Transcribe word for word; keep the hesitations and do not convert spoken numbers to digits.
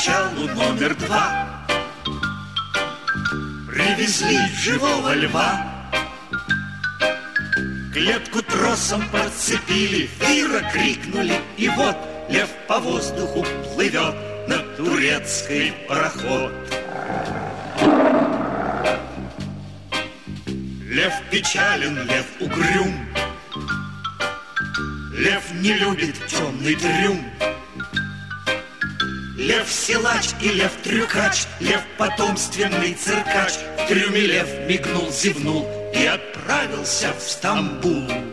причалу номер два привезли живого льва. Клетку тросом подцепили, Фира крикнули, и вот лев по воздуху плывет на турецкий пароход. Лев печален, лев угрюм, лев не любит темный трюм. Лев силач и лев трюкач, лев потомственный циркач. В трюме лев мигнул, зевнул и отправился в Стамбул.